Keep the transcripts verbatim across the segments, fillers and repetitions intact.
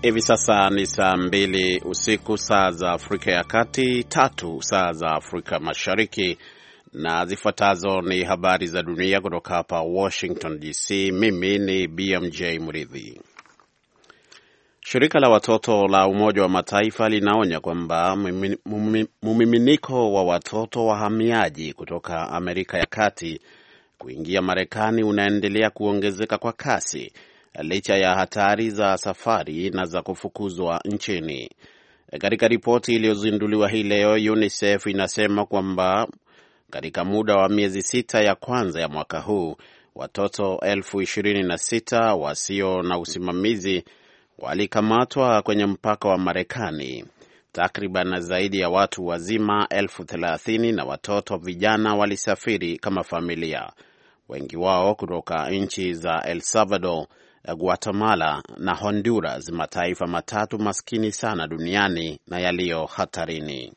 Hivi sasa ni saa mbili usiku saa za Afrika ya Kati, tatu saa za Afrika Mashariki, na zifuatazo ni habari za dunia kutoka hapa Washington D C. Mimi ni B M J Mridhi. Shirika la watoto la Umoja wa Mataifa linaonya kwamba mumiminiko wa watoto wahamiaji kutoka Amerika ya Kati kuingia Marekani unaendelea kuongezeka kwa kasi, licha ya hatari za safari na za kufukuzwa nchini. Katika ripoti iliyozinduliwa hii leo, UNICEF inasema kwamba katika muda wa miezi sita ya kwanza ya mwaka huu, watoto elfu ishirini na sita wasio na usimamizi walikamatwa kwenye mpaka wa Marekani. Takriban zaidi ya watu wazima elfu thelathini na watoto vijana walisafiri kama familia, wengi wao kutoka nchi za El Salvador, Guatemala na Honduras, mataifa matatu maskini sana duniani na yaliyo hatarini.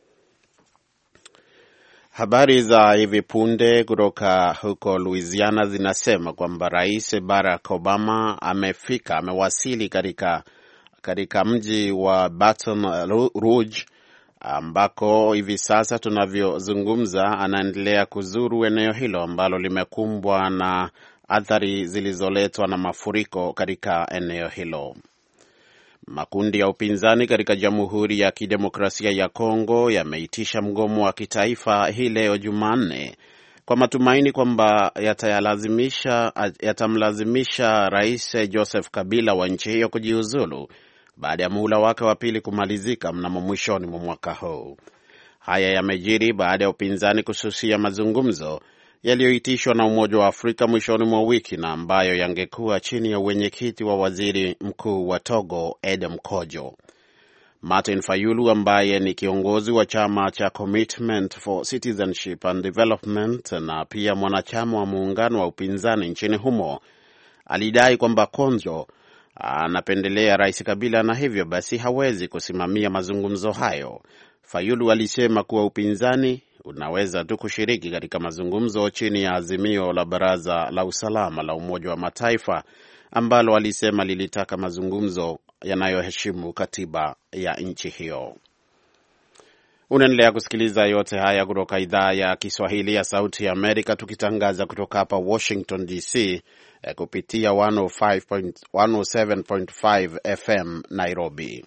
Habari za hivi punde kutoka huko Louisiana zinasema kwamba Rais Barack Obama amefika, amewasili katika katika mji wa Baton Rouge, ambako hivi sasa tunavyozungumza anaendelea kuzuru eneo hilo ambalo limekumbwa na athari zilizoletwa na mafuriko katika eneo hilo. Makundi ya upinzani katika Jamhuri ya Kidemokrasia ya Kongo yameitisha mgomo wa kitaifa hii leo Jumanne kwa matumaini kwamba yatalazimisha yatamlazimisha Rais Joseph Kabila wa nchi hiyo kujiuzulu baada ya muhula wake wa pili kumalizika mnamo mwishoni mwa mwaka huu. Haya yamejiri baada ya upinzani kususia mazungumzo yaliyoitishwa na Umoja wa Afrika mwishoni mwa wiki na ambayo yangekuwa chini ya uwenyekiti wa Waziri Mkuu wa Togo Edem Kojo. Martin Fayulu ambaye ni kiongozi wa chama cha Commitment for Citizenship and Development na pia mwanachama wa muungano wa upinzani nchini humo alidai kwamba Kojo anapendelea Rais Kabila na hivyo basi hawezi kusimamia mazungumzo hayo. Fayulu alisema kuwa upinzani unaweza tu kushiriki katika mazungumzo chini ya azimio la Baraza la Usalama la Umoja wa Mataifa ambalo alisema lilitaka mazungumzo yanayoheshimu katiba ya nchi hiyo. Unaendelea kusikiliza yote haya kutoka idhaa ya Kiswahili ya Sauti ya Amerika, tukitangaza kutoka hapa Washington D C kupitia one oh seven point five F M Nairobi.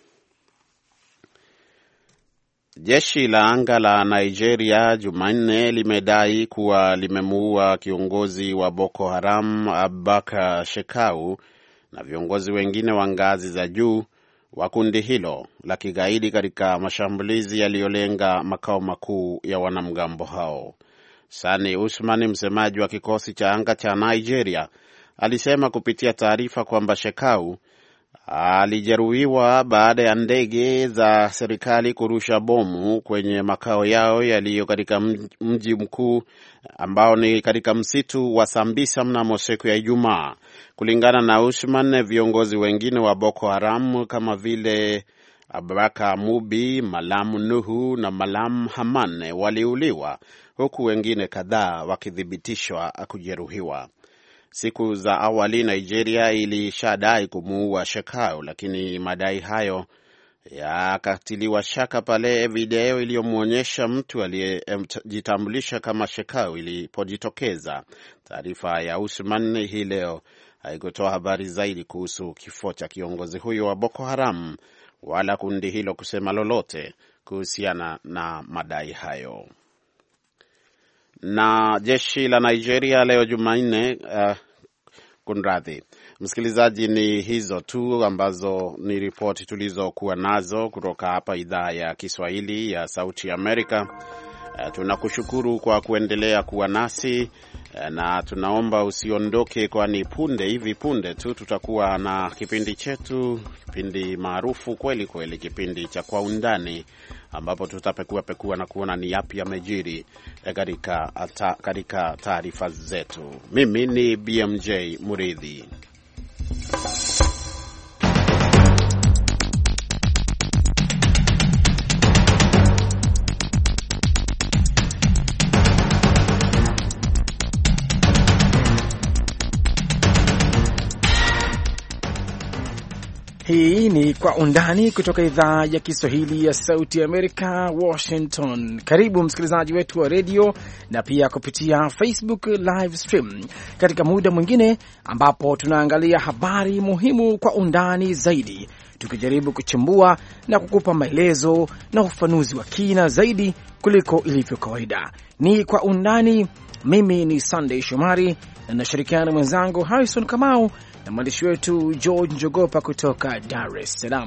Jeshi la anga la Nigeria Jumanne limedai kuwa limemuua kiongozi wa Boko Haram Abubakar Shekau na viongozi wengine wa ngazi za juu wa kundi hilo la kigaidi katika mashambulizi yaliyolenga makao makuu ya wanamgambo hao. Sani Usman, msemaji wa kikosi cha anga cha Nigeria, alisema kupitia taarifa kwamba Shekau alijeruhiwa baada ya ndege za serikali kurusha bomu kwenye makao yao yaliyo katika mji mkuu ambao ni katika msitu wa Sambisa mnamo siku ya Ijumaa. Kulingana na Usman, viongozi wengine wa Boko Haram kama vile Abubakar Mubi, Malam Nuhu na Malam Hamane waliuliwa, huku wengine kadhaa wakithibitishwa kujeruhiwa. Siku za awali Nigeria ilishadai kumuua Shekau, lakini madai hayo yakatiliwa shaka pale video iliyomwonyesha mtu aliyejitambulisha kama Shekau ilipojitokeza. Taarifa ya Usman hii leo haikutoa habari zaidi kuhusu kifo cha kiongozi huyo wa Boko Haram wala kundi hilo kusema lolote kuhusiana na madai hayo. Na jeshi la Nigeria leo Jumanne uh, kunradhi msikilizaji, ni hizo tu ambazo ni ripoti tulizokuwa nazo kutoka hapa idhaa ya Kiswahili ya Sauti ya Amerika. Uh, tunakushukuru kwa kuendelea kuwa nasi uh, na tunaomba usiondoke, kwani punde hivi punde tu tutakuwa na kipindi chetu, kipindi maarufu kweli kweli, kipindi cha Kwa Undani, ambapo tutapekua pekua na kuona ni yapi yamejiri katika katika taarifa zetu. Mimi ni B M J Mridhi. Hii ni Kwa Undani kutoka idhaa ya Kiswahili ya Sauti ya Amerika, Washington. Karibu msikilizaji wetu wa redio na pia kupitia Facebook live stream katika muda mwingine ambapo tunaangalia habari muhimu kwa undani zaidi, tukijaribu kuchambua na kukupa maelezo na ufafanuzi wa kina zaidi kuliko ilivyo kawaida. Ni Kwa Undani. Mimi ni Sunday Shomari na nashirikiana na mwenzangu Harrison Kamau na mwandishi wetu George Njogopa kutoka Dar es Salaam.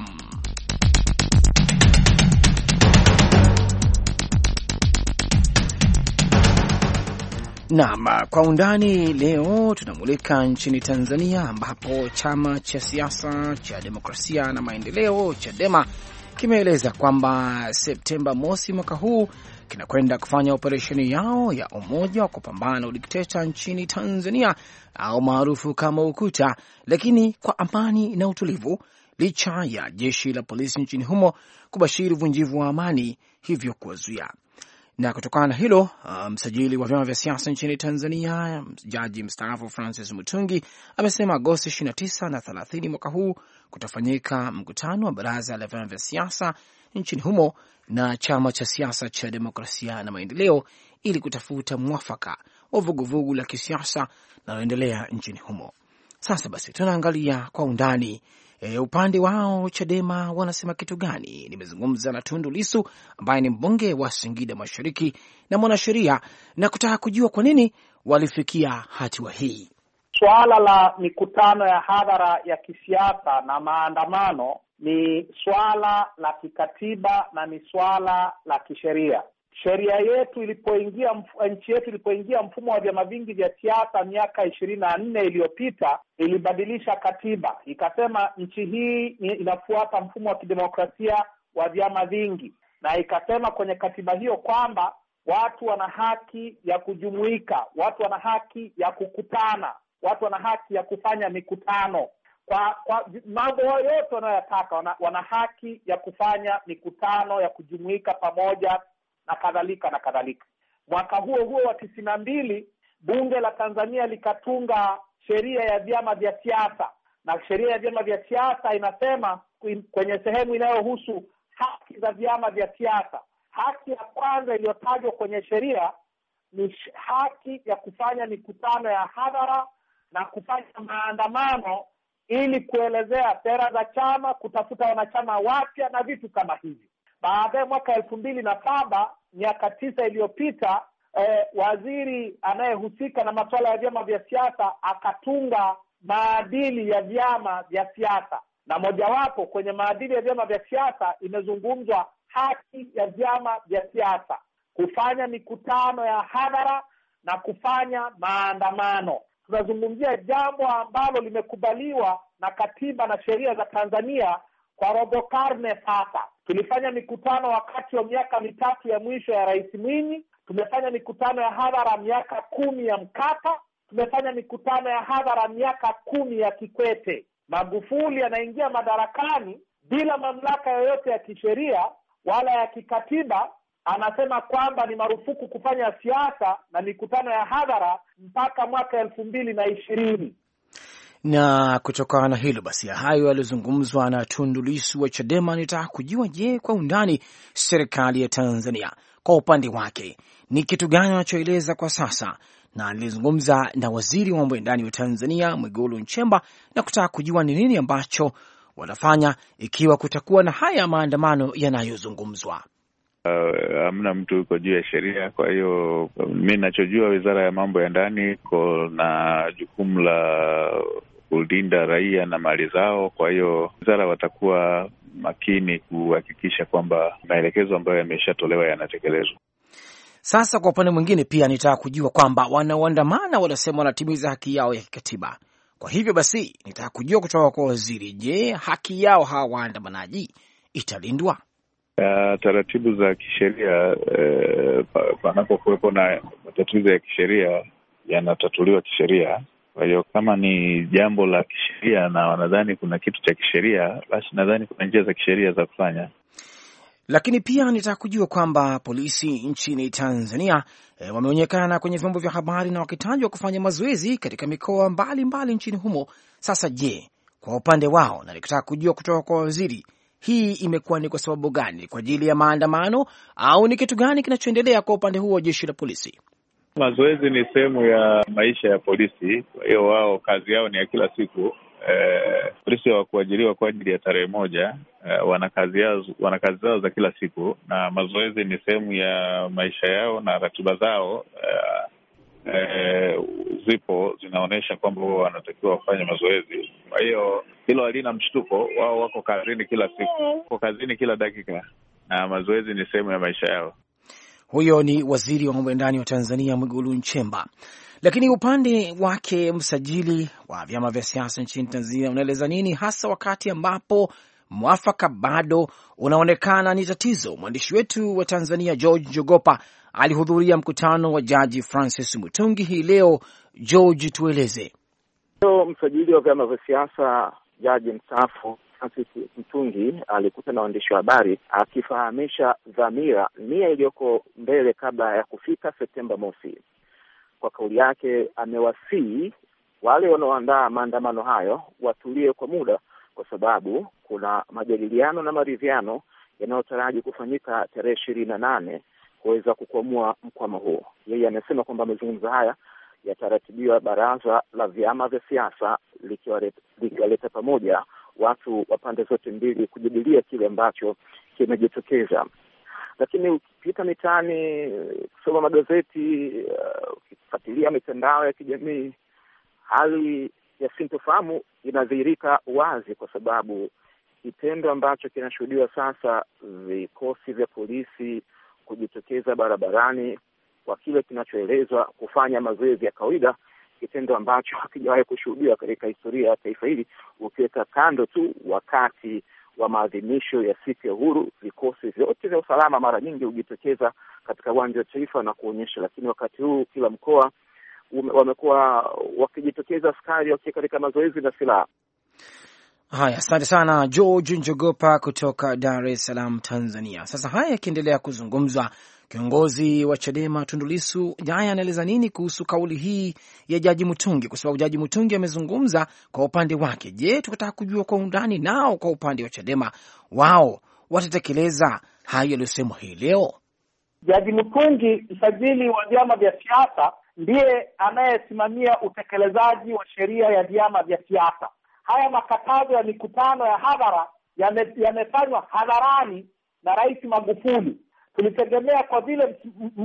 Naam, Kwa Undani leo tunamulika nchini Tanzania ambapo chama cha siasa cha demokrasia na maendeleo Chadema kimeeleza kwamba Septemba mosi mwaka huu kinakwenda kufanya operesheni yao ya umoja wa kupambana na udikteta nchini Tanzania au maarufu kama UKUTA, lakini kwa amani na utulivu, licha ya jeshi la polisi nchini humo kubashiri uvunjivu wa amani, hivyo kuwazuia. Na kutokana na hilo, msajili um, wa vyama vya siasa nchini Tanzania, jaji mstaafu Francis Mutungi, amesema Agosti ishirini na tisa na thelathini mwaka huu kutafanyika mkutano wa baraza la vyama vya siasa nchini humo na chama cha siasa cha demokrasia na maendeleo ili kutafuta mwafaka wa vuguvugu la kisiasa linaloendelea nchini humo. Sasa basi tunaangalia kwa undani e, upande wao Chadema wanasema kitu gani. Nimezungumza na Tundu Lissu ambaye ni mbunge wa Singida Mashariki na mwanasheria na kutaka kujua kwa nini walifikia hatua hii. Swala la mikutano ya hadhara ya kisiasa na maandamano ni swala la kikatiba na ni swala la kisheria. Sheria yetu ilipoingia, nchi yetu ilipoingia mfumo wa vyama vingi vya siasa miaka ishirini na nne iliyopita, ilibadilisha katiba. Ikasema nchi hii inafuata mfumo wa kidemokrasia wa vyama vingi, na ikasema kwenye katiba hiyo kwamba watu wana haki ya kujumuika, watu wana haki ya kukutana, watu wana haki ya kufanya mikutano. Kwa, kwa mambo yote wanayotaka, wana, wana haki ya kufanya mikutano, ya kujumuika pamoja na kadhalika na kadhalika. Mwaka huo huo wa tisini na mbili bunge la Tanzania likatunga sheria ya vyama vya siasa, na sheria ya vyama vya siasa inasema kwenye sehemu inayohusu haki za vyama vya siasa, haki ya kwanza iliyotajwa kwenye sheria ni haki ya kufanya mikutano ya hadhara na kufanya maandamano ili kuelezea sera za chama, kutafuta wanachama wapya na vitu kama hivi. Baadaye mwaka elfu mbili na saba, miaka tisa iliyopita, eh, waziri anayehusika na masuala ya vyama vya siasa akatunga maadili ya vyama vya siasa, na mojawapo kwenye maadili ya vyama vya siasa imezungumzwa haki ya vyama vya siasa kufanya mikutano ya hadhara na kufanya maandamano. Tunazungumzia jambo ambalo limekubaliwa na katiba na sheria za Tanzania kwa robo karne sasa. Tulifanya mikutano wakati wa miaka mitatu ya mwisho ya Rais Mwinyi, tumefanya mikutano ya hadhara miaka kumi ya Mkapa, tumefanya mikutano ya hadhara miaka kumi ya Kikwete. Magufuli anaingia madarakani bila mamlaka yoyote ya kisheria wala ya kikatiba, anasema kwamba ni marufuku kufanya siasa na mikutano ya hadhara mpaka mwaka elfu mbili na ishirini. Na kutokana na hilo basi, hayo yalizungumzwa na Tundu Lissu wa Chadema. Nitaka kujua, je, kwa undani serikali ya Tanzania kwa upande wake ni kitu gani anachoeleza kwa sasa, na nilizungumza na waziri wa mambo ya ndani wa Tanzania Mwigulu Nchemba na kutaka kujua ni nini ambacho wanafanya ikiwa kutakuwa na haya maandamano yanayozungumzwa. Hamna uh, mtu yuko juu ya sheria. Kwa hiyo mimi ninachojua, Wizara ya Mambo ya Ndani iko na jukumu la kulinda raia na mali zao. Kwa hiyo wizara watakuwa makini kuhakikisha kwamba maelekezo ambayo yameshatolewa yanatekelezwa. Sasa kwa upande mwingine pia nitaka kujua kwamba wanaoandamana wanasema wanatimiza haki yao ya kikatiba. Kwa hivyo basi nitaka kujua kutoka kwa waziri, je, haki yao hawa waandamanaji italindwa? Uh, taratibu za kisheria eh, panapokuwepo na matatizo ya kisheria yanatatuliwa kisheria. Kwa hiyo kama ni jambo la kisheria na wanadhani kuna kitu cha kisheria, basi nadhani kuna njia za kisheria za kufanya. Lakini pia nitaka kujua kwamba polisi nchini Tanzania e, wameonekana kwenye vyombo vya habari na wakitajwa kufanya mazoezi katika mikoa mbalimbali nchini humo. Sasa je, kwa upande wao, na nikitaka kujua kutoka kwa waziri, hii imekuwa ni kwa sababu gani? Kwa ajili ya maandamano au ni kitu gani kinachoendelea kwa upande huo wa jeshi la polisi? Mazoezi ni sehemu ya maisha ya polisi, kwa hiyo wao kazi yao ni ya kila siku. Eh, polisi wa kuajiriwa kwa ajili ya tarehe moja, eh, wana kazi yao, wana kazi zao za kila siku, na mazoezi ni sehemu ya maisha yao na ratiba zao eh, eh, zipo zinaonyesha kwamba wao wanatakiwa wafanye mazoezi. Kwa hiyo hilo halina mshtuko, wao wako kazini kila siku, wako kazini kila dakika, na mazoezi ni sehemu ya maisha yao. Huyo ni waziri wa mambo ya ndani wa Tanzania, Mwigulu Nchemba. Lakini upande wake msajili wa vyama vya siasa nchini Tanzania unaeleza nini, hasa wakati ambapo mwafaka bado unaonekana ni tatizo? Mwandishi wetu wa Tanzania George Njogopa alihudhuria mkutano wa Jaji Francis Mutungi hii leo. George, tueleze. Leo msajili wa vyama vya siasa Jaji mstaafu Francis Mutungi alikuta na waandishi wa habari akifahamisha dhamira, nia iliyoko mbele kabla ya kufika Septemba mosi. Kwa kauli yake amewasihi wale wanaoandaa maandamano hayo watulie kwa muda, kwa sababu kuna majadiliano na maridhiano yanayotaraji kufanyika tarehe ishirini na nane kuweza kukwamua mkwamo huo. Yeye amesema kwamba amezungumza haya yataratibiwa baraza la vyama vya siasa likiwaleta pamoja watu wa pande zote mbili kujadilia kile ambacho kimejitokeza. Lakini ukipita mitaani, kusoma magazeti, ukifuatilia uh, mitandao ya kijamii, hali ya sintofahamu inadhihirika wazi, kwa sababu kitendo ambacho kinashuhudiwa sasa, vikosi vya polisi kujitokeza barabarani kwa kile kinachoelezwa kufanya mazoezi ya kawaida, kitendo ambacho hakijawahi kushuhudiwa katika historia ya taifa hili. Ukiweka kando tu wakati wa maadhimisho ya siku ya uhuru, vikosi vyote vya usalama mara nyingi hujitokeza katika uwanja wa taifa na kuonyesha, lakini wakati huu kila mkoa wamekuwa wakijitokeza askari wakiwa katika mazoezi na silaha. Haya, asante sana George Njogopa kutoka Dar es Salaam, Tanzania. Sasa haya yakiendelea kuzungumzwa, kiongozi wa Chadema Tundu Lissu naye anaeleza nini kuhusu kauli hii ya Jaji Mutungi, kwa sababu Jaji Mutungi amezungumza kwa upande wake. Je, tukataka kujua kwa undani nao kwa upande wa Chadema wao watatekeleza hayo yaliyosemwa hii leo? Jaji Mutungi, msajili wa vyama vya siasa, ndiye anayesimamia utekelezaji wa sheria ya vyama vya siasa. Haya makatazo ya mikutano ya hadhara yamefanywa hadharani na Rais Magufuli. Tulitegemea kwa vile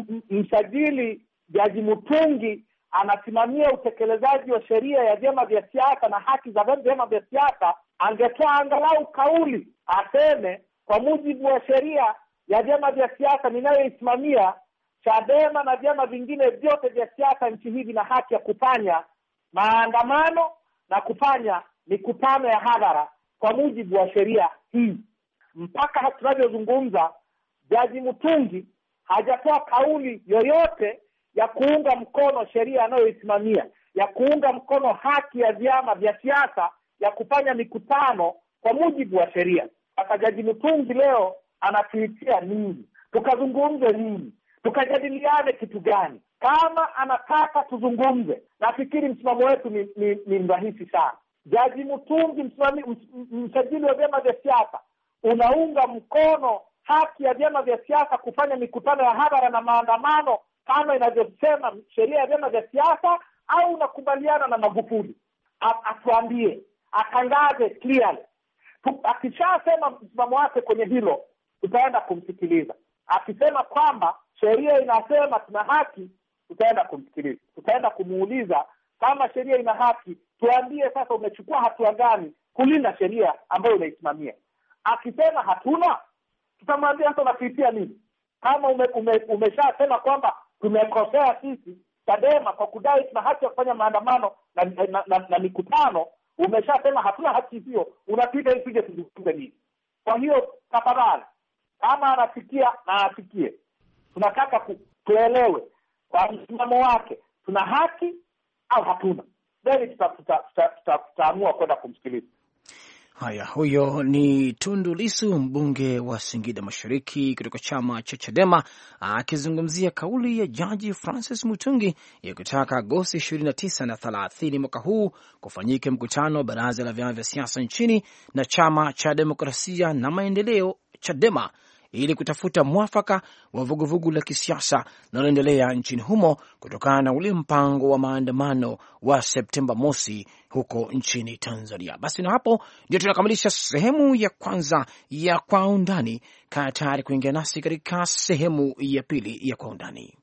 msajili Jaji Mutungi anasimamia utekelezaji wa sheria ya vyama vya siasa na haki za vyama vya siasa, angetoa angalau kauli aseme, kwa mujibu wa sheria ya vyama vya siasa ninayoisimamia, Chadema na vyama vingine vyote vya siasa nchi hii vina haki ya kufanya maandamano na kufanya mikutano ya hadhara kwa mujibu wa sheria hii. Mpaka tunavyozungumza, Jaji Mutungi hajatoa kauli yoyote ya kuunga mkono sheria anayoisimamia, ya kuunga mkono haki ya vyama vya siasa ya kufanya mikutano kwa mujibu wa sheria. Sasa Jaji Mutungi leo anatuitia nini? Tukazungumze nini? Tukajadiliane kitu gani? Kama anataka tuzungumze, nafikiri msimamo wetu ni, ni, ni rahisi sana. Jaji Mutungi, msimami, msajili wa vyama vya siasa, unaunga mkono haki ya vyama vya siasa kufanya mikutano ya hadhara na maandamano kama inavyosema sheria ya vyama vya siasa, au unakubaliana na Magufuli? Atuambie, atangaze clearly. Akishasema msimamo wake kwenye hilo, tutaenda kumsikiliza. Akisema kwamba sheria inasema tuna haki, tutaenda kumsikiliza. Tutaenda kumuuliza, kama sheria ina haki, tuambie sasa umechukua hatua gani kulinda sheria ambayo unaisimamia. Akisema hatuna, tutamwambia sasa unafikia nini? Kama ume, ume, umeshasema kwamba tumekosea sisi Chadema kwa kudai tuna haki ya kufanya maandamano na, na, na, na mikutano, umeshasema hatuna haki hiyo, unapita hivi tuje tuzungumze nini? Kwa hiyo tafadhali, kama anafikia na afikie, tunataka ku, tuelewe kwa msimamo wake tuna haki au hatuna. Then tutaamua kwenda kumsikiliza. Haya, huyo ni Tundu Lissu, mbunge wa Singida Mashariki kutoka chama cha Chadema, akizungumzia kauli ya Jaji Francis Mutungi ya kutaka Agosti ishirini na tisa na thelathini mwaka huu kufanyike mkutano wa baraza la vyama vya siasa nchini na chama cha Demokrasia na Maendeleo Chadema ili kutafuta mwafaka wa vuguvugu la kisiasa linaloendelea nchini humo kutokana na ule mpango wa maandamano wa Septemba mosi huko nchini Tanzania. Basi na hapo ndio tunakamilisha sehemu ya kwanza ya Kwa Undani. Kaa tayari kuingia nasi katika sehemu ya pili ya Kwa Undani.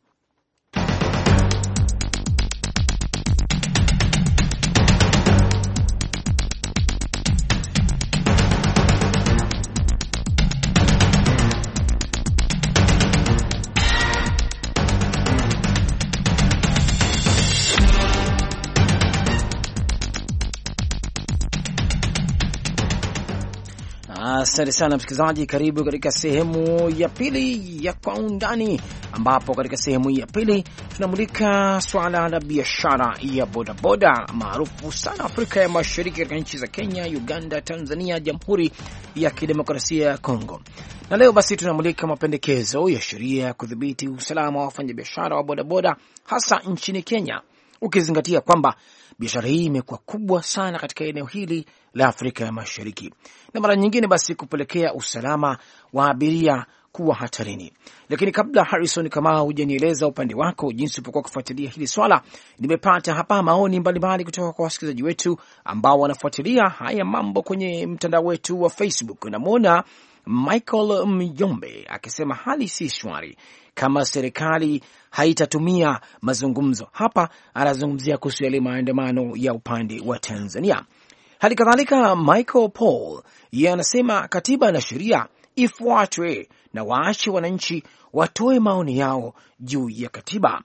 Asante sana msikilizaji, karibu katika sehemu ya pili ya Kwa Undani, ambapo katika sehemu ya pili tunamulika swala la biashara ya bodaboda maarufu sana Afrika ya Mashariki, katika nchi za Kenya, Uganda, Tanzania, Jamhuri ya Kidemokrasia ya Kongo. Na leo basi tunamulika mapendekezo ya sheria ya kudhibiti usalama wa wafanyabiashara wa bodaboda hasa nchini Kenya, ukizingatia kwamba biashara hii imekuwa kubwa sana katika eneo hili la Afrika ya Mashariki, na mara nyingine basi kupelekea usalama wa abiria kuwa hatarini. Lakini kabla Harrison, kama hujanieleza upande wako jinsi upokuwa kufuatilia hili swala, nimepata hapa maoni mbalimbali kutoka kwa wasikilizaji wetu ambao wanafuatilia haya mambo kwenye mtandao wetu wa Facebook. Namuona Michael Myombe akisema hali si shwari kama serikali haitatumia mazungumzo. Hapa anazungumzia kuhusu yale maandamano ya upande wa Tanzania. Hali kadhalika Michael Paul yeye anasema katiba na sheria ifuatwe na waache wananchi watoe maoni yao juu ya katiba.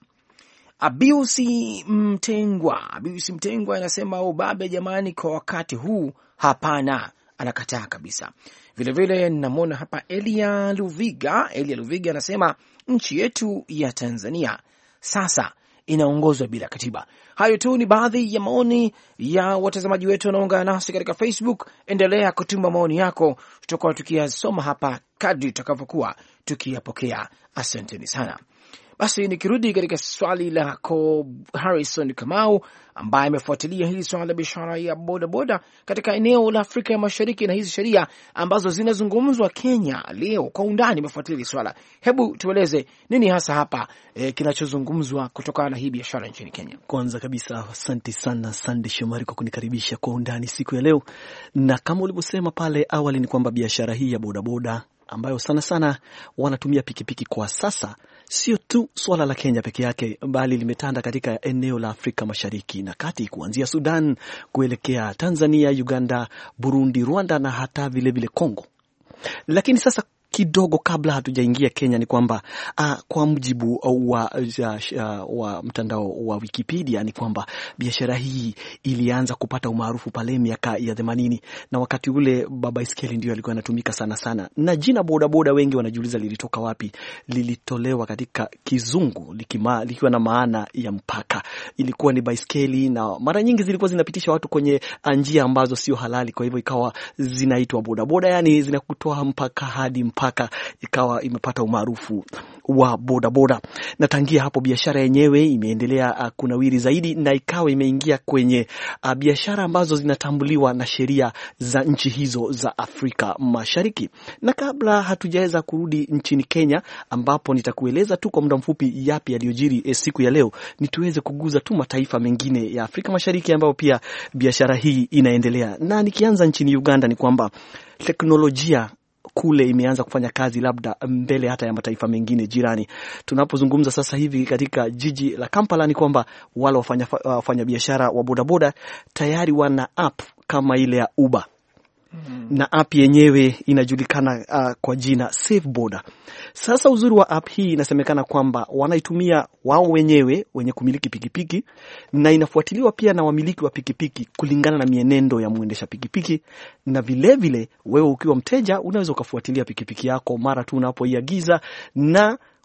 Abiusi Mtengwa, Abiusi Mtengwa anasema ubabe jamani kwa wakati huu hapana, anakataa kabisa. Vile vile namwona hapa Elia Luviga, Elia Luviga anasema nchi yetu ya Tanzania sasa inaongozwa bila katiba. Hayo tu ni baadhi ya maoni ya watazamaji wetu wanaoungana nasi katika Facebook. Endelea kutuma maoni yako, tutakuwa tukiyasoma hapa kadri tutakavyokuwa tukiyapokea. Asanteni sana. Basi nikirudi katika swali lako Harrison Kamau, ambaye amefuatilia hili swala la biashara ya boda boda katika eneo la Afrika ya Mashariki na hizi sheria ambazo zinazungumzwa Kenya leo, kwa undani amefuatilia hili swala. Hebu tueleze nini hasa hapa e, kinachozungumzwa kutokana na hii biashara nchini Kenya. Kwanza kabisa asante sana Sande Shomari kwa kunikaribisha kwa undani siku ya leo. Na kama ulivyosema pale awali ni kwamba biashara hii ya boda boda ambayo sana sana wanatumia pikipiki kwa sasa, sio tu swala la Kenya peke yake, bali limetanda katika eneo la Afrika Mashariki na Kati, kuanzia Sudan kuelekea Tanzania, Uganda, Burundi, Rwanda na hata vile vile Kongo. Lakini sasa kidogo kabla hatujaingia Kenya ni kwamba uh, kwa mjibu wa, uh, wa mtandao wa Wikipedia ni kwamba biashara hii ilianza kupata umaarufu pale miaka ya themanini, na wakati ule baiskeli ndio alikuwa anatumika sana sana, na jina boda boda wengi wanajiuliza lilitoka wapi. Lilitolewa katika Kizungu likima, likiwa na maana ya mpaka. Ilikuwa ni baiskeli na mara nyingi zilikuwa zinapitisha watu kwenye njia ambazo sio halali, kwa hivyo ikawa zinaitwa boda boda, yani zinakutoa mpaka hadi mpaka Paka, ikawa imepata umaarufu wa boda boda. Na tangia hapo biashara yenyewe imeendelea uh, kunawiri zaidi na ikawa imeingia kwenye uh, biashara ambazo zinatambuliwa na sheria za nchi hizo za Afrika Mashariki. Na kabla hatujaweza kurudi nchini Kenya, ambapo nitakueleza tu kwa muda mfupi yapi yaliyojiri eh, siku ya leo, ni tuweze kuguza tu mataifa mengine ya Afrika Mashariki ambapo pia biashara hii inaendelea. Na nikianza nchini Uganda ni kwamba teknolojia kule imeanza kufanya kazi labda mbele hata ya mataifa mengine jirani. Tunapozungumza sasa hivi katika jiji la Kampala ni kwamba wale wafanya, wafanya biashara wa bodaboda tayari wana app kama ile ya Uber. Mm-hmm. Na app yenyewe inajulikana uh, kwa jina Safe Boda. Sasa uzuri wa app hii inasemekana kwamba wanaitumia wao wenyewe wenye kumiliki pikipiki, na inafuatiliwa pia na wamiliki wa pikipiki kulingana na mienendo ya muendesha pikipiki, na vile vile wewe ukiwa mteja unaweza ukafuatilia pikipiki yako mara tu unapoiagiza na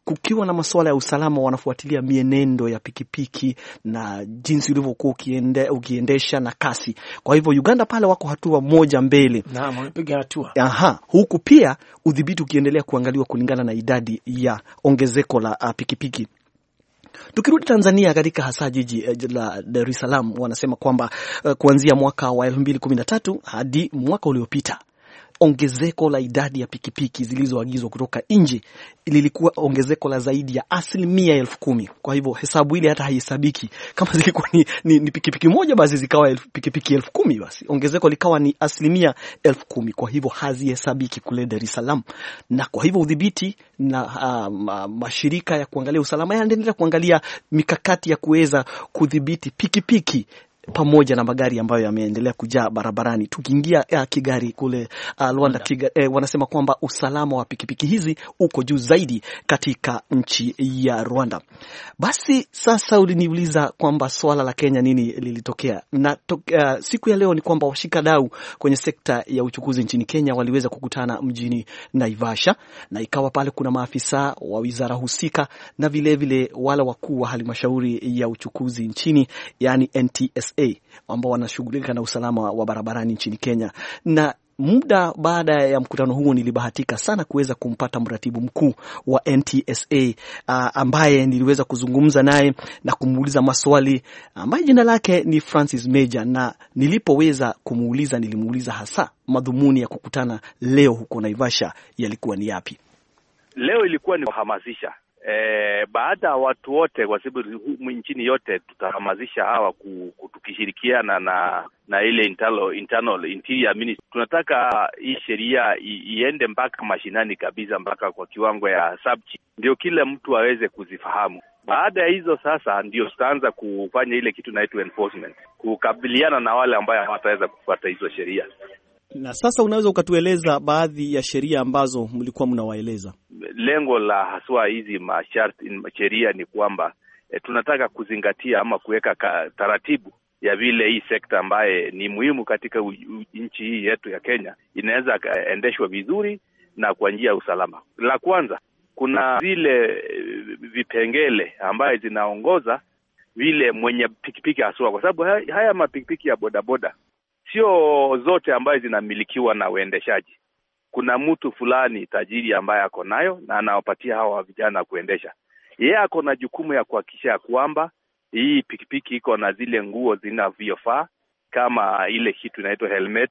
kukiwa na masuala ya usalama wanafuatilia mienendo ya pikipiki na jinsi ulivyokuwa ukiende, ukiendesha na kasi. Kwa hivyo Uganda pale wako hatua moja mbele. Naam, wamepiga hatua. Aha, huku pia udhibiti ukiendelea kuangaliwa kulingana na idadi ya ongezeko la uh, pikipiki. Tukirudi Tanzania, katika hasa jiji la Dar es Salaam, wanasema kwamba uh, kuanzia mwaka wa elfu mbili kumi na tatu hadi mwaka uliopita ongezeko la idadi ya pikipiki zilizoagizwa kutoka nje lilikuwa ongezeko la zaidi ya asilimia elfu kumi. Kwa hivyo hesabu ile hata haihesabiki. Kama zilikuwa ni, ni, ni pikipiki moja basi zikawa elfu, pikipiki elfu kumi, basi ongezeko likawa ni asilimia elfu kumi. Kwa hivyo hazihesabiki kule Dar es Salaam, na kwa hivyo udhibiti na uh, ma, mashirika ya kuangalia usalama yanaendelea kuangalia mikakati ya kuweza kudhibiti pikipiki pamoja na magari ambayo yameendelea kujaa barabarani. Tukiingia uh, Kigali kule uh, Rwanda, Kigali, eh, wanasema kwamba usalama wa pikipiki hizi uko juu zaidi katika nchi ya Rwanda. Basi sasa uliniuliza kwamba swala la Kenya nini lilitokea, na to, uh, siku ya leo ni kwamba washikadau kwenye sekta ya uchukuzi nchini Kenya waliweza kukutana mjini Naivasha, na ikawa pale kuna maafisa wa wizara husika na vile vile wale wakuu wa halmashauri ya uchukuzi nchini, yani N T S A, ambao wanashughulika na usalama wa barabarani nchini Kenya. Na muda baada ya mkutano huo nilibahatika sana kuweza kumpata mratibu mkuu wa N T S A uh, ambaye niliweza kuzungumza naye na kumuuliza maswali, ambaye jina lake ni Francis Major, na nilipoweza kumuuliza nilimuuliza hasa madhumuni ya kukutana leo huko Naivasha yalikuwa ni yapi. Leo ilikuwa ni kuhamasisha E, baada ya watu wote, kwa sababu nchini yote tutahamasisha hawa tukishirikiana na na ile internal, internal interior ministry. Tunataka hii sheria iende mpaka mashinani kabisa, mpaka kwa kiwango ya subchi, ndio kila mtu aweze kuzifahamu. Baada ya hizo sasa ndio tutaanza kufanya ile kitu inaitwa enforcement, kukabiliana na wale ambao hawataweza kufuata hizo sheria. Na sasa unaweza ukatueleza baadhi ya sheria ambazo mlikuwa mnawaeleza? Lengo la haswa hizi masharti sheria ni kwamba e, tunataka kuzingatia ama kuweka taratibu ya vile hii sekta ambaye ni muhimu katika nchi hii yetu ya Kenya inaweza endeshwa vizuri na kwa njia ya usalama. La kwanza, kuna zile vipengele ambaye zinaongoza vile mwenye pikipiki haswa, kwa sababu haya, haya mapikipiki ya bodaboda sio zote ambaye zinamilikiwa na uendeshaji. Kuna mtu fulani tajiri ambaye ako nayo na anawapatia hawa vijana kuendesha. Yeye ako na jukumu ya kuhakikisha kwamba hii pikipiki iko na zile nguo zinavyofaa, kama ile kitu inaitwa helmet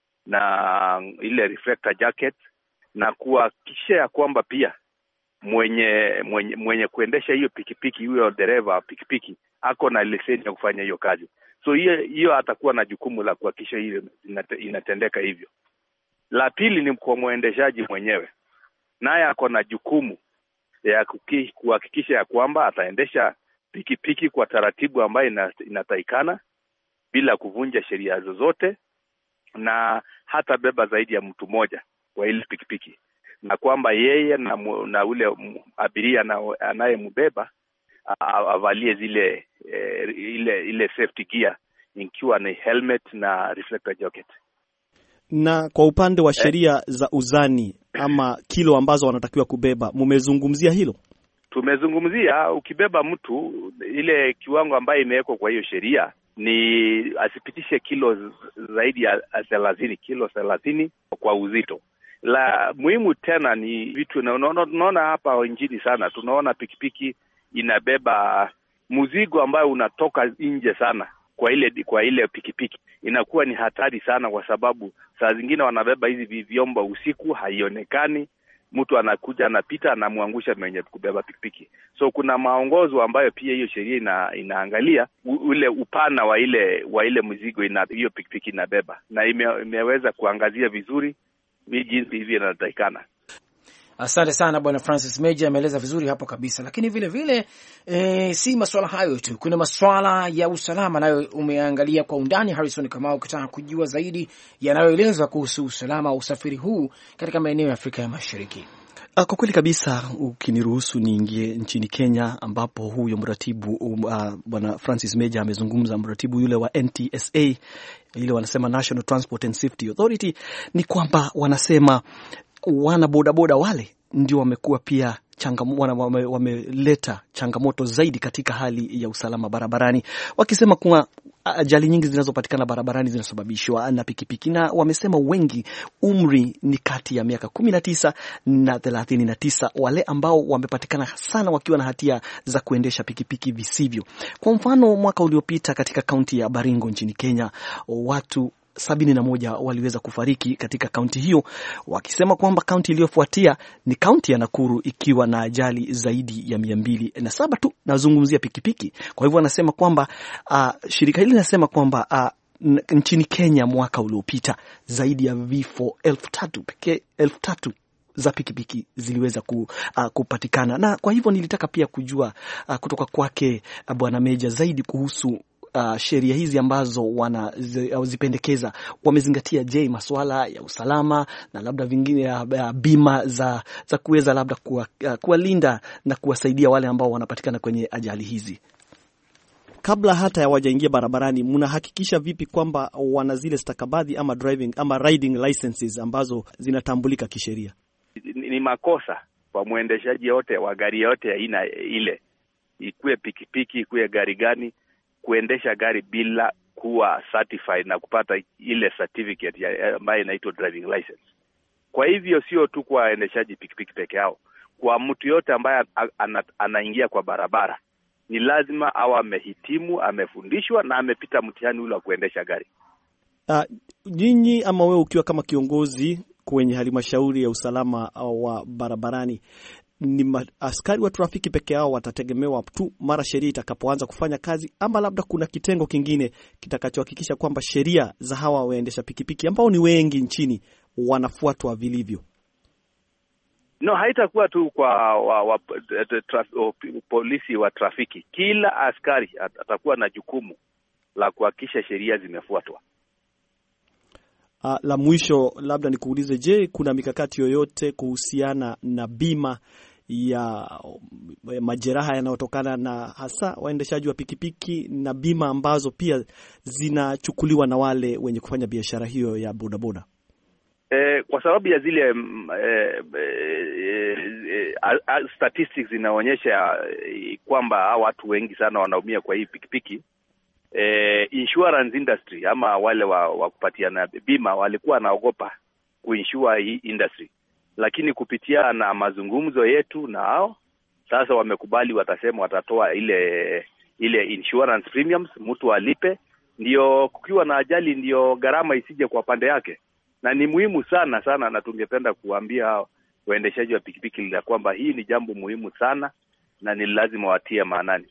na ile reflector jacket, na kuhakikisha ya kwamba pia mwenye mwenye, mwenye kuendesha hiyo pikipiki, huyo dereva pikipiki ako na leseni ya kufanya hiyo kazi. So hiyo hiyo atakuwa na jukumu la kuhakikisha hiyo inatendeka hivyo. La pili ni kwa muendeshaji mwenyewe, naye ako na jukumu ya kuhakikisha ya kwamba ataendesha pikipiki kwa taratibu ambayo inataikana bila kuvunja sheria zozote, na hata beba zaidi ya mtu mmoja kwa ile pikipiki, na kwamba yeye na, na ule abiria anayembeba avalie zile e, ile ile safety gear, ikiwa ni helmet na reflector jacket. Na kwa upande wa sheria eh, za uzani ama kilo ambazo wanatakiwa kubeba, mumezungumzia hilo? Tumezungumzia ukibeba mtu, ile kiwango ambayo imewekwa kwa hiyo sheria ni asipitishe kilo zaidi ya thelathini, kilo thelathini kwa uzito. La muhimu tena ni vitu tunaona hapa nchini sana, tunaona pikipiki inabeba mzigo ambayo unatoka nje sana. Kwa ile kwa ile pikipiki inakuwa ni hatari sana, kwa sababu saa zingine wanabeba hizi vyombo usiku, haionekani, mtu anakuja anapita anamwangusha mwenye kubeba pikipiki. So kuna maongozo ambayo pia hiyo sheria ina, inaangalia ule upana wa ile wa ile mzigo ina hiyo pikipiki inabeba, na ime, imeweza kuangazia vizuri jinsi hivi inatakikana. Asante sana Bwana Francis Major, ameeleza vizuri hapo kabisa. Lakini vile vile e, si masuala hayo tu, kuna masuala ya usalama nayo umeangalia kwa undani, Harrison, kama ukitaka kujua zaidi yanayoelezwa kuhusu usalama wa usafiri huu katika maeneo ya Afrika ya Mashariki. Kwa kweli kabisa, ukiniruhusu niingie nchini Kenya, ambapo huyo mratibu uh, Bwana Francis Major amezungumza, mratibu yule wa N T S A, ile wanasema National Transport and Safety Authority, ni kwamba wanasema wana bodaboda wale ndio wamekuwa pia changamoto wameleta wame changamoto zaidi katika hali ya usalama barabarani, wakisema kuwa ajali nyingi zinazopatikana barabarani zinasababishwa na pikipiki, na wamesema wengi umri ni kati ya miaka kumi na tisa na thelathini na tisa, wale ambao wamepatikana sana wakiwa na hatia za kuendesha pikipiki visivyo. Kwa mfano, mwaka uliopita katika kaunti ya Baringo nchini Kenya, watu sabini na moja waliweza kufariki katika kaunti hiyo, wakisema kwamba kaunti iliyofuatia ni kaunti ya Nakuru ikiwa na ajali zaidi ya mia mbili na saba tu, nazungumzia pikipiki. Kwa hivyo wanasema kwamba uh, shirika hili linasema kwamba uh, nchini Kenya mwaka uliopita zaidi ya vifo elfu tatu pekee elfu tatu za pikipiki ziliweza ku, uh, kupatikana. Na kwa hivyo nilitaka pia kujua uh, kutoka kwake uh, Bwana Meja zaidi kuhusu Uh, sheria hizi ambazo wanazipendekeza wamezingatia je masuala ya usalama na labda vingine uh, bima za za kuweza labda kuwalinda uh, na kuwasaidia wale ambao wanapatikana kwenye ajali hizi. Kabla hata ya wajaingia barabarani, mnahakikisha vipi kwamba wana zile stakabadhi ama driving ama riding licenses ambazo zinatambulika kisheria? Ni, ni makosa kwa mwendeshaji yote wa gari yote aina ile, ikuwe pikipiki ikuwe gari gani, kuendesha gari bila kuwa certified na kupata ile certificate ambayo inaitwa driving license. Kwa hivyo sio tu kwa waendeshaji pikipiki peke yao, kwa mtu yote ambaye anaingia kwa barabara ni lazima awe amehitimu, amefundishwa na amepita mtihani ule wa kuendesha gari. Uh, nyinyi ama wewe ukiwa kama kiongozi kwenye halmashauri ya usalama wa barabarani, ni askari wa trafiki peke yao watategemewa tu mara sheria itakapoanza kufanya kazi, ama labda kuna kitengo kingine kitakachohakikisha kwamba sheria za hawa waendesha pikipiki ambao ni wengi nchini wanafuatwa vilivyo? No, haitakuwa tu kwa wa, wa, traf, o, polisi wa trafiki. Kila askari atakuwa na jukumu la kuhakikisha sheria zimefuatwa. Uh, la mwisho labda nikuulize, je, kuna mikakati yoyote kuhusiana na bima ya majeraha yanayotokana na hasa waendeshaji wa pikipiki na bima ambazo pia zinachukuliwa na wale wenye kufanya biashara hiyo ya bodaboda? Eh, kwa sababu ya zile eh, eh, eh, statistics zinaonyesha eh, kwamba watu wengi sana wanaumia kwa hii pikipiki. Eh, insurance industry ama wale wa, wa kupatiana bima walikuwa naogopa kuinsure hii industry, lakini kupitia na mazungumzo yetu na hao sasa wamekubali, watasema watatoa ile ile insurance premiums, mtu alipe, ndio kukiwa na ajali ndio gharama isije kwa pande yake. Na ni muhimu sana sana, na tungependa kuambia waendeshaji wa pikipiki la kwamba hii ni jambo muhimu sana na ni lazima watie maanani.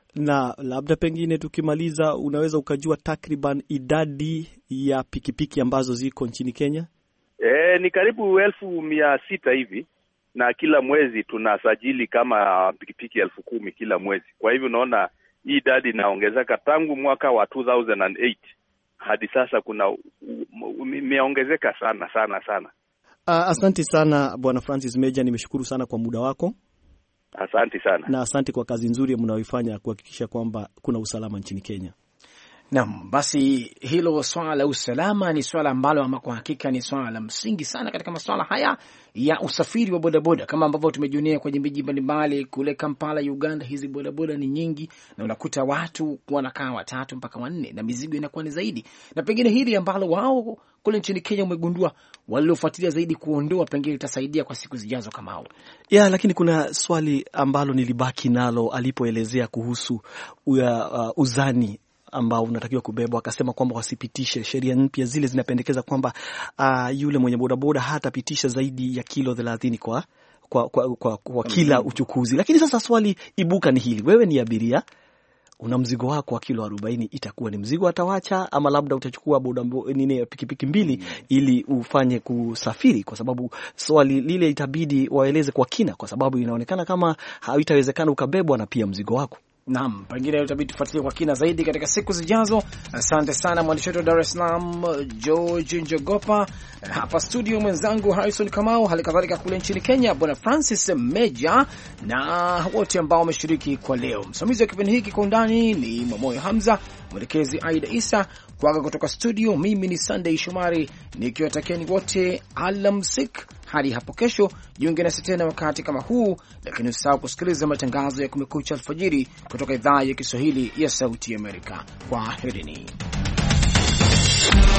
Na labda pengine tukimaliza, unaweza ukajua takriban idadi ya pikipiki ambazo ziko nchini Kenya? E, ni karibu elfu mia sita hivi, na kila mwezi tunasajili kama pikipiki elfu kumi kila mwezi. Kwa hivyo unaona hii idadi inaongezeka tangu mwaka wa two thousand eight hadi sasa, kuna imeongezeka sana sana sana. Uh, asante sana Bwana Francis Meja, nimeshukuru sana kwa muda wako. Asante sana. Na asante kwa kazi nzuri mnayoifanya kuhakikisha kwamba kuna usalama nchini Kenya. Naam, basi hilo swala la usalama ni swala ambalo ama kwa hakika ni swala la msingi sana katika masuala haya ya usafiri wa bodaboda, kama ambavyo tumejionea kwenye miji mbalimbali kule Kampala Uganda. Hizi bodaboda ni nyingi na unakuta watu wanakaa watatu mpaka wanne na mizigo inakuwa ni zaidi, na pengine hili ambalo wao kule nchini Kenya umegundua waliofuatilia zaidi kuondoa pengine litasaidia kwa siku zijazo kama hao. Ya, lakini kuna swali ambalo nilibaki nalo alipoelezea kuhusu uh, uh, uzani ambao unatakiwa kubebwa. Akasema kwamba wasipitishe sheria mpya, zile zinapendekeza kwamba uh, yule mwenye bodaboda hatapitisha zaidi ya kilo thelathini kwa kwa, kwa, kwa, kwa kila uchukuzi. Lakini sasa swali ibuka ni hili, wewe ni abiria, una mzigo wako wa kilo arobaini, itakuwa ni mzigo atawacha ama labda utachukua bodaboda nini pikipiki mbili mm. ili ufanye kusafiri? Kwa sababu swali lile itabidi waeleze kwa kina, kwa sababu inaonekana kama haitawezekana ukabebwa na pia mzigo wako. Naam, pengine utabidi tufuatilie kwa kina zaidi katika siku zijazo. Asante sana mwandishi wetu wa Dar es Salaam George Njogopa, hapa studio mwenzangu Harrison Kamau, hali kadhalika kule nchini Kenya Bwana Francis Meja, na wote ambao wameshiriki kwa leo. Msimamizi wa kipindi hiki kwa undani ni Mwamoyo Hamza, mwelekezi Aida Isa. Kuaga kutoka studio, mimi ni Sunday Shomari nikiwatakieni wote alamsik hadi hapo kesho. Jiunge nasi tena wakati kama huu, lakini usisahau kusikiliza matangazo ya Kumekucha alfajiri kutoka idhaa ya Kiswahili ya Sauti ya Amerika. Kwa herini.